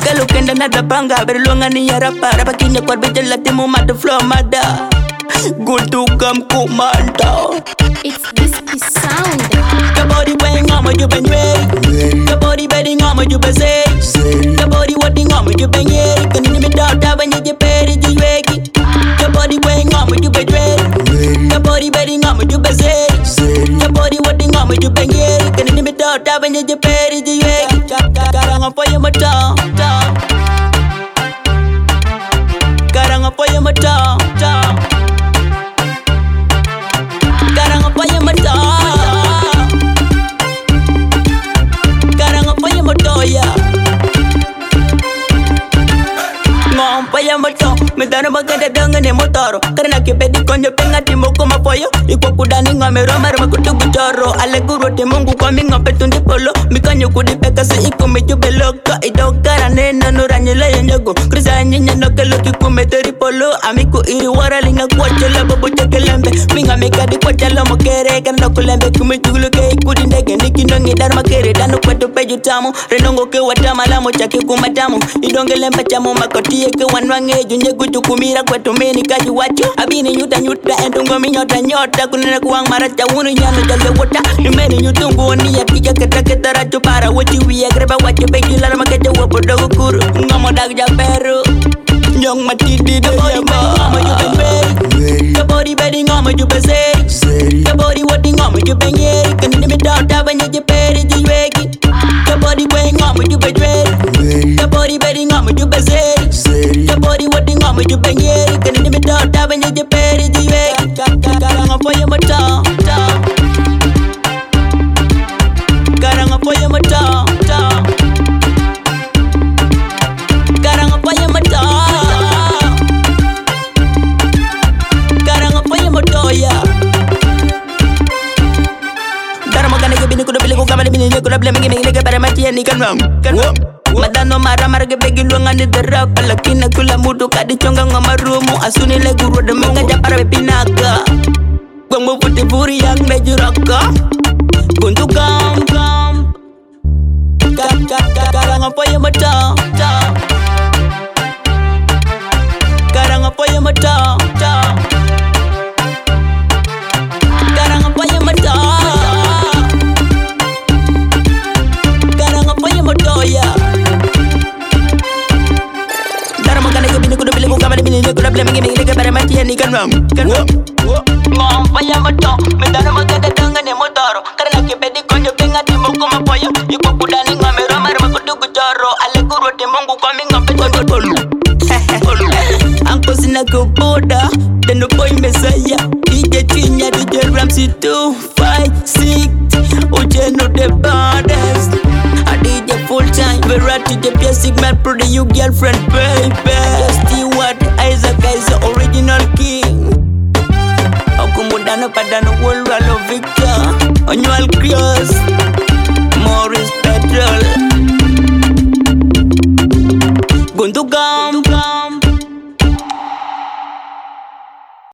Galo kenda na da banga berlonga ni yarapa rapa kinya kwa beje la timu mad flow mada. Good to come commander. It's this sound. The body weighing on you been ready. The body betting on you been say. The body whatting on you been ready. Can you me doubt that when you get paid you wake. The body weighing on you been ready. The body betting on you been say. The body whatting on you been ready. Can you me doubt that when you get paid you wake. Garang apa yang mata. Garang apa yang mata. Garang apa yang mata. Garang apa yang mata ya. Ngompa yang mata. Medana maganda dengan motor. Karena kipedi konyo penga timo koma poyo. Iko kudani ngamero mara kutu buchoro. Ale guru te mungu kwa minga petundi polo. Mikanyo kudi peka se iko meju beloka. Ido karane nanu ranyela yenyago. Krisa nyinya no kelo kikume teri polo. Amiku iri wara linga kwa chela babu chekelembe. Minga mekadi kwa chela mokere. Kana kulembe kumechulu ke ikudi ndege. Niki nongi dharma kere. Dano kwetu peju tamu. Renongo ke watama lamo chake kumatamu. Idonge lemba chamu makoti ke wanwange. Junye kuchukumira kwetu meni kaji wacho. Abini nyuta entungo minyota nyota. Kunene kuwang maracha unu nyano jale wota. Nimeni nyutungu oniya kija keta racho para. Wachi wiya greba wachi begi lara makeja wapodogo kuru. Ngamo dagja peru. Nyong matidi de yama. You been ready. The body betting on you been say. The body whatting on you been ready. Can you me doubt that when you get paid you wake. The body weighing on you been ready. The body betting on you been say. The body whatting on you been ready. Can you me doubt that when you get paid you wake. Garang apa yang mata. Garang apa yang mata. Garang apa yang mata. Garang apa yang mata ya. Garang magana ke bini kudo bili ko kamali bini kudo bili mengi mengi ke para mati ni kan ram. Madano mara ke begi luangan di derap. Lakina kula mudu kadi chonga ngamarumu. Asuni le guru de menga japara bepinaga. Gombo putih puri yang mejuraka. Buntu kam. Garang apa yang mata. Garang apa yang mata. Garang apa yang mata. Garang apa yang mata ya. Darah makan lagi bini kuda beli ko kamali bini kuda beli mengi ke para mati ni kan ram. Ngompa yang mata. Medana maganda dengan motor. Karena kipedi konyo penga timo koma poyo. Iko kudani ngamero mara kutu buchoro. Ale guru te mungu kwa minga petundi polo. Anko sina kuboda. Deno boy mesaya. DJ Chinya DJ Ramsey 256. Ujeno the baddest. I DJ full time. Verati the basic man pro the you girlfriend baby.